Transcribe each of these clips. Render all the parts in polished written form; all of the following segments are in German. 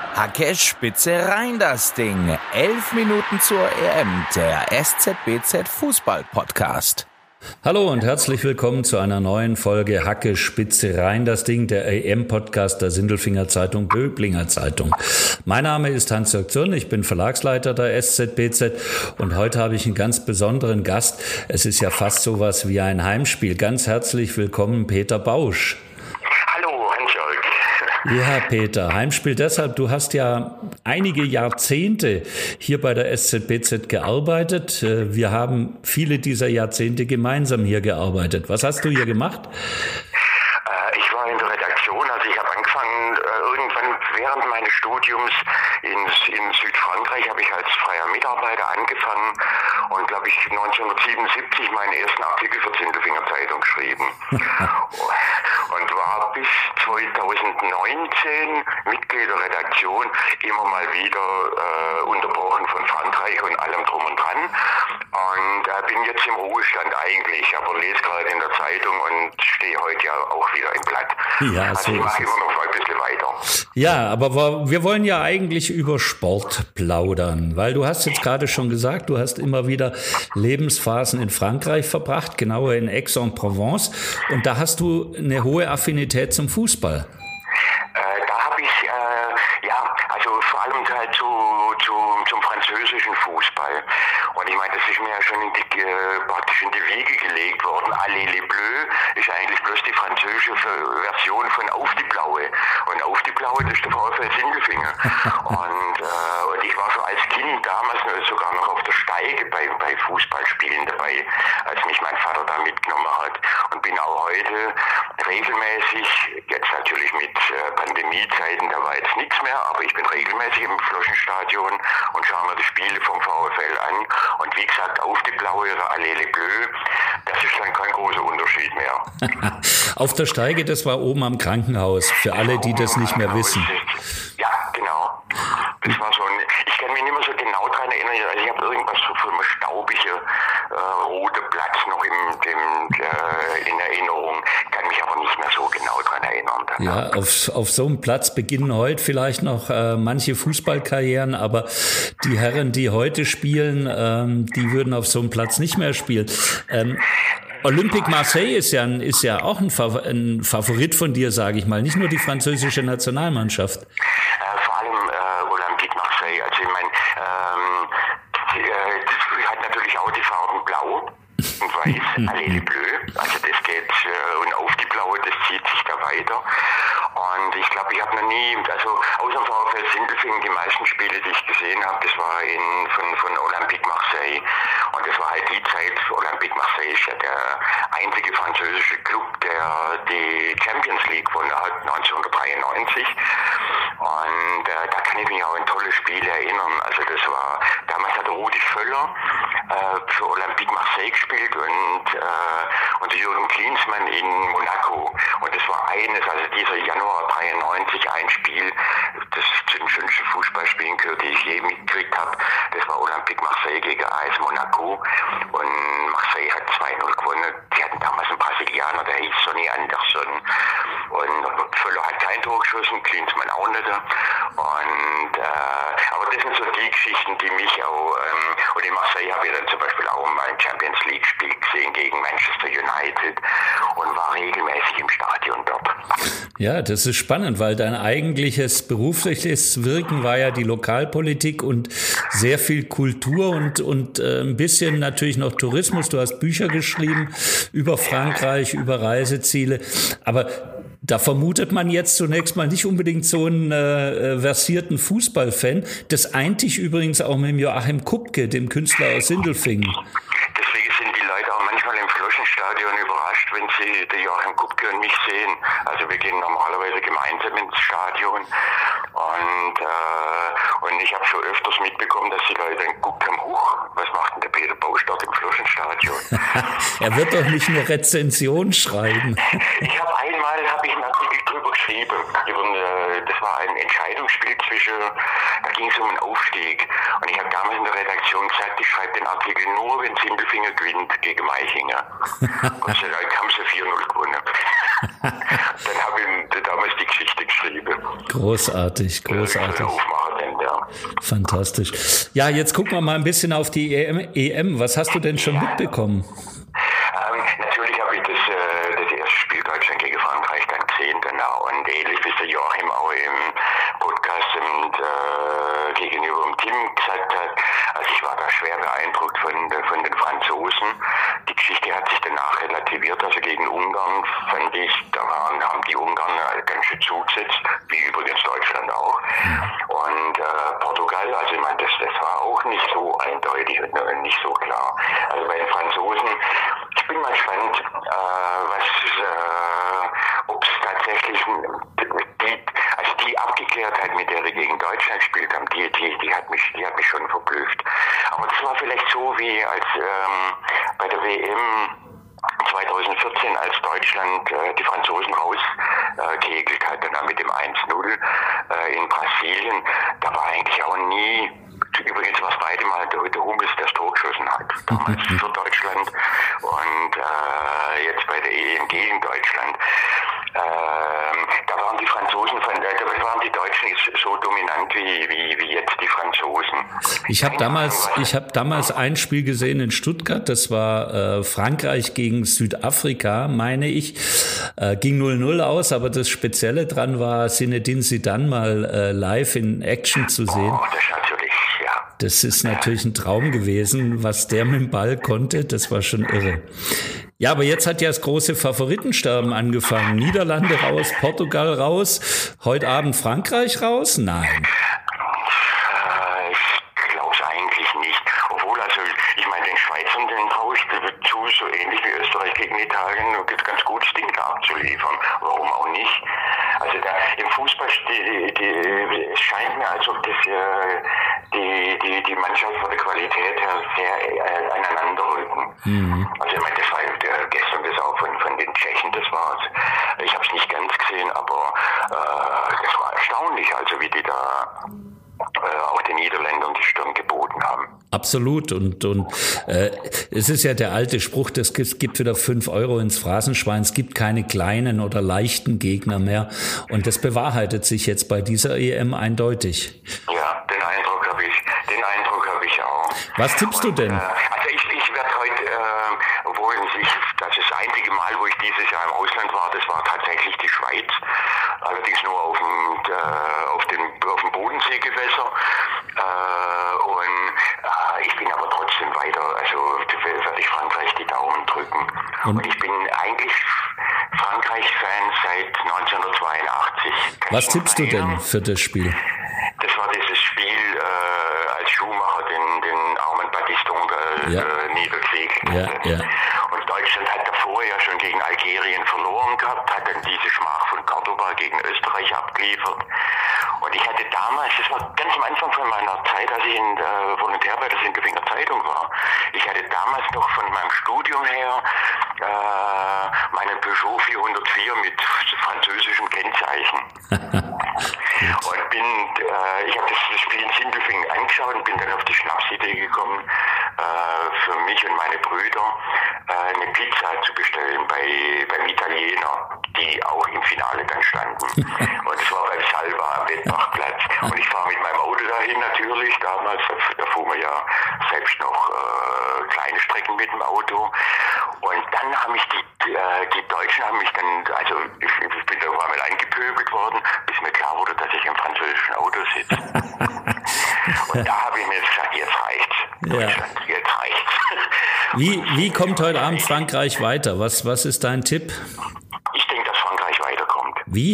Hacke Spitze rein das Ding. 11 Minuten zur EM, der SZBZ Fußball-Podcast. Hallo und herzlich willkommen zu einer neuen Folge Hacke Spitze rein das Ding, der EM-Podcast der Sindelfinger Zeitung, Böblinger Zeitung. Mein Name ist Hans-Jörg Zürn, ich bin Verlagsleiter der SZBZ und heute habe ich einen ganz besonderen Gast. Es ist ja fast sowas wie ein Heimspiel. Ganz herzlich willkommen, Peter Bausch. Hallo, Hans-Jörg. Ja, Peter, Heimspiel deshalb, du hast ja einige Jahrzehnte hier bei der SZBZ gearbeitet. Wir haben viele dieser Jahrzehnte gemeinsam hier gearbeitet. Was hast du hier gemacht? Ich war in der Redaktion, also ich habe angefangen, irgendwann während meines Studiums in Südfrankreich habe ich als freier Mitarbeiter angefangen und, glaube ich, 1977 meinen ersten Artikel für die Sindelfinger Zeitung geschrieben. Und war bis 2019 Mitglied der Redaktion, immer mal wieder unterbrochen von Frankreich und allem drum und dran. Und bin jetzt im Ruhestand eigentlich, aber lese gerade in der Zeitung und stehe heute ja auch wieder im Blatt. Ja, also so ich mache ist immer noch ein bisschen weiter. Ja, aber wir wollen ja eigentlich über Sport plaudern, weil du hast jetzt gerade schon gesagt, du hast immer wieder Lebensphasen in Frankreich verbracht, genauer in Aix-en-Provence, und da hast du eine hohe Affinität zum Fußball. Da habe ich, also vor allem halt zum französischen Fußball. Und ich meine, das ist mir ja schon praktisch in die Wiege gelegt worden. Allez les Bleus ist eigentlich bloß die französische Version von Auf die Blaue. Und Auf die Blaue, das ist der VfL Sindelfingen. Und ich war schon als Kind damals sogar noch auf der Steige bei Fußballspielen dabei, als mich mein Vater da mitgenommen hat. Und bin auch heute regelmäßig, jetzt natürlich mit Pandemiezeiten, da war jetzt nichts mehr, aber ich bin regelmäßig im Floschenstadion und schaue mir die Spiele vom VfL an. Und wie gesagt, Auf die Blaue oder Allez les Bleus, das ist dann kein großer Unterschied mehr. Auf der Steige, das war oben am Krankenhaus, für alle, die das nicht mehr wissen. Ja, genau. Das war so ich kann mich nicht mehr so genau daran erinnern, also ich habe irgendwas so für einen staubigen roten Platz noch in Erinnerung, kann mich aber nicht mehr so genau daran erinnern. Ja, auf so einem Platz beginnen heute vielleicht noch manche Fußballkarrieren, aber die Herren, die heute spielen, die würden auf so einem Platz nicht mehr spielen. Olympique Marseille ist ja auch ein Favorit von dir, sage ich mal, nicht nur die französische Nationalmannschaft. Vor allem Olympique Marseille, also ich meine, das hat natürlich auch die Farben blau und weiß, Allez les Bleus, also das geht, und Auf die Blaue, das zieht sich da weiter. Und ich glaube, ich habe noch nie, also außer dem VfL Sindelfingen, die meisten Spiele, die ich gesehen habe, das war von Olympique Marseille. Und das war halt die Zeit, Olympique Marseille ist ja der einzige französische Club, der die Champions League gewonnen hat, 1993. Und da kann ich mich auch an tolle Spiele erinnern. Also damals hat Rudi Völler für Olympique Marseille gespielt und Jürgen Klinsmann in Monaco. Und das war also dieser Januar 93, ein Spiel, das zu den schönsten Fußballspielen gehört, die ich je mitgekriegt habe. Das war Olympique Marseille gegen AS Monaco. Und Marseille hat 2-0 gewonnen. Die hatten damals einen Brasilianer, der hieß Sonny Anderson. Und Völler hat kein Tor geschossen, Klinsmann auch nicht. Aber das sind so die Geschichten, die mich auch, und in Marseille habe ich dann zum Beispiel auch mal ein Champions League Spiel gesehen gegen Manchester United und war regelmäßig im Stadion dort. Ja, das ist spannend, weil dein eigentliches berufliches Wirken war ja die Lokalpolitik und sehr viel Kultur und ein bisschen natürlich noch Tourismus. Du hast Bücher geschrieben über Frankreich, über Reiseziele, aber da vermutet man jetzt zunächst mal nicht unbedingt so einen versierten Fußballfan. Das eint dich übrigens auch mit dem Joachim Kupke, dem Künstler aus Sindelfingen. Deswegen sind die Leute auch manchmal im Floschenstadion überrascht, wenn sie den Joachim Kupke und mich sehen. Also wir gehen normalerweise gemeinsam ins Stadion und ich habe schon öfters mitbekommen, dass die Leute dann gucken, was macht denn der Peter Bausch dort im Floschenstadion? Er wird doch nicht nur Rezension schreiben. Einmal habe ich einen Artikel drüber geschrieben. Das war ein Entscheidungsspiel da ging es um einen Aufstieg. Und ich habe damals in der Redaktion gesagt, ich schreibe den Artikel nur, wenn Sindelfingen gewinnt gegen Meichinger. Gott sei Dank haben sie 4-0 gewonnen. Dann habe ich damals die Geschichte geschrieben. Großartig. Fantastisch. Ja, jetzt gucken wir mal ein bisschen auf die EM. Was hast du denn schon mitbekommen? Natürlich habe ich das erste Spiel Deutschland gegen Frankreich dann gesehen, und ähnlich wie der Joachim auch im Podcast und gegenüber dem Team gesagt hat, also ich war da schwer beeindruckt von den Franzosen. Die Geschichte hat sich danach relativiert, also gegen Ungarn fand ich, haben die Ungarn ganz schön zugesetzt, wie übrigens Deutschland auch. Und Portugal, also ich meine, das war auch nicht so eindeutig und nicht so klar. Also bei den Franzosen, ich bin mal gespannt, ob es tatsächlich die Abgeklärtheit, mit der wir gegen Deutschland gespielt haben, die hat mich schon verblüfft. Aber das war vielleicht so wie als bei der WM 2014, als Deutschland die Franzosen rauskegelt hat, dann mit dem 1-0 in Brasilien. Da war eigentlich auch nie, übrigens war es beide Mal der Hummels, der das Tor geschossen hat. Damals für Deutschland und jetzt bei der EM gegen Deutschland. Da waren die Franzosen, da waren die Deutschen so dominant wie jetzt die Franzosen. Ich habe damals ein Spiel gesehen in Stuttgart, das war Frankreich gegen Südafrika, meine ich. Ging 0-0 aus, aber das Spezielle dran war, Zinedine Zidane mal live in Action zu sehen. Oh, das natürlich, ja. Das ist natürlich ein Traum gewesen, was der mit dem Ball konnte, das war schon irre. Ja, aber jetzt hat ja das große Favoritensterben angefangen. Niederlande raus, Portugal raus, heute Abend Frankreich raus? Nein. Ich glaube es eigentlich nicht. Obwohl, also ich meine, den Schweizern, den traue ich zu, so ähnlich wie Österreich gegen Italien, ganz gutes Ding da abzuliefern. Warum auch nicht? Also im Fußball, es scheint mir, als ob das die Mannschaft von der Qualität her sehr aneinander rücken. Mhm. Also ich meine, das war gestern das auch von den Tschechen, das war's. Ich habe es nicht ganz gesehen, aber das war erstaunlich, also wie die da auch den Niederländern die Stirn geboten haben. Absolut. Und es ist ja der alte Spruch, es gibt wieder 5 Euro ins Phrasenschwein, es gibt keine kleinen oder leichten Gegner mehr. Und das bewahrheitet sich jetzt bei dieser EM eindeutig. Ja, den Eindruck habe ich auch. Was tippst du denn? Also ich werde heute, obwohl das ist das einzige Mal, wo ich dieses Jahr im Ausland war, das war tatsächlich die Schweiz. Allerdings nur auf dem Bodenseegewässer. Ich bin aber trotzdem weiter, also werde ich Frankreich die Daumen drücken. Und ich bin eigentlich Frankreich-Fan seit 1982. Was tippst du denn für das Spiel? Das war dieses Spiel, als Schumacher den armen Battiston niedergelegt hatte. Ja. Und Deutschland hat davor ja schon gegen Algerien verloren gehabt, hat dann diese Schmach von Cordoba gegen Österreich abgeliefert. Und ich hatte damals, das war ganz am Anfang von meiner Zeit, als ich Volontär bei der Sindelfinger Zeitung war, ich hatte damals noch von meinem Studium her meinen Peugeot 404 mit französischem Kennzeichen. Und ich habe das Spiel in Sindelfingen angeschaut und bin dann auf die Schnapsidee gekommen, für mich und meine Brüder eine Pizza zu bestellen beim Italiener, die auch im Finale dann standen. Und es war beim Salva am Wettbachplatz. Und ich fahre mit meinem Auto dahin natürlich, damals, da fuhren wir ja selbst noch kleine Strecken mit dem Auto. Und dann haben mich die Deutschen haben mich dann, also ich bin da auf einmal eingepöbelt worden, bis mir klar wurde, dass ich im französischen Auto sitze. Und da habe ich mir gesagt, jetzt reicht's. Deutschland, jetzt reicht's. Wie kommt heute Abend Frankreich weiter? Was ist dein Tipp? Ich denke, dass Frankreich weiterkommt. Wie?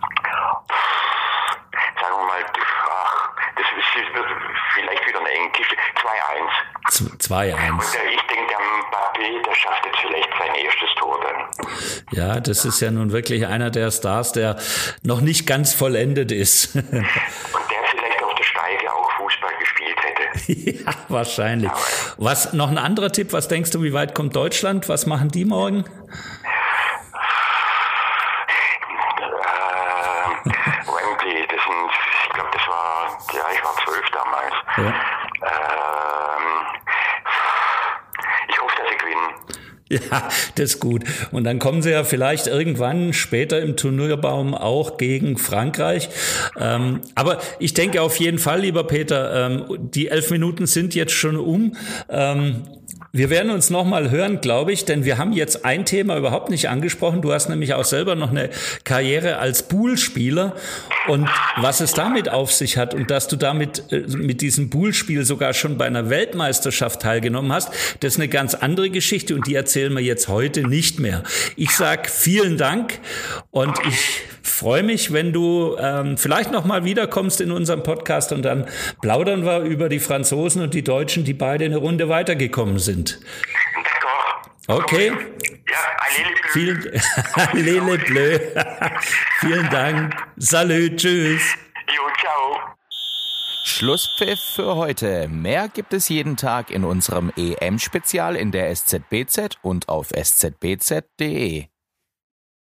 Sagen wir mal, das wird vielleicht wieder eine enge Kiste. 2-1. 2-1. Und ich denke, der Mbappé, der schafft jetzt vielleicht sein erstes Tor dann. Ja, das ist ja nun wirklich einer der Stars, der noch nicht ganz vollendet ist. Und der vielleicht auf der Steige auch Fußball gespielt hätte. Ja, wahrscheinlich. Was, noch ein anderer Tipp, was denkst du, wie weit kommt Deutschland? Was machen die morgen? Wembley, ich glaube, ich war 12 damals. Ja. Ich hoffe, dass sie gewinnen. Ja, das ist gut. Und dann kommen sie ja vielleicht irgendwann später im Turnierbaum auch gegen Frankreich. Aber ich denke auf jeden Fall, lieber Peter, die 11 Minuten sind jetzt schon um. Wir werden uns nochmal hören, glaube ich, denn wir haben jetzt ein Thema überhaupt nicht angesprochen. Du hast nämlich auch selber noch eine Karriere als Poolspieler und was es damit auf sich hat und dass du damit mit diesem Poolspiel sogar schon bei einer Weltmeisterschaft teilgenommen hast, das ist eine ganz andere Geschichte und die erzählen wir jetzt heute nicht mehr. Ich sag vielen Dank und ich freue mich, wenn du vielleicht nochmal wiederkommst in unserem Podcast und dann plaudern wir über die Franzosen und die Deutschen, die beide eine Runde weitergekommen sind. Okay. Ja, allez les bleus. Vielen Dank. Salut, tschüss. Jo, ciao. Schlusspfiff für heute. Mehr gibt es jeden Tag in unserem EM-Spezial in der SZBZ und auf szbz.de.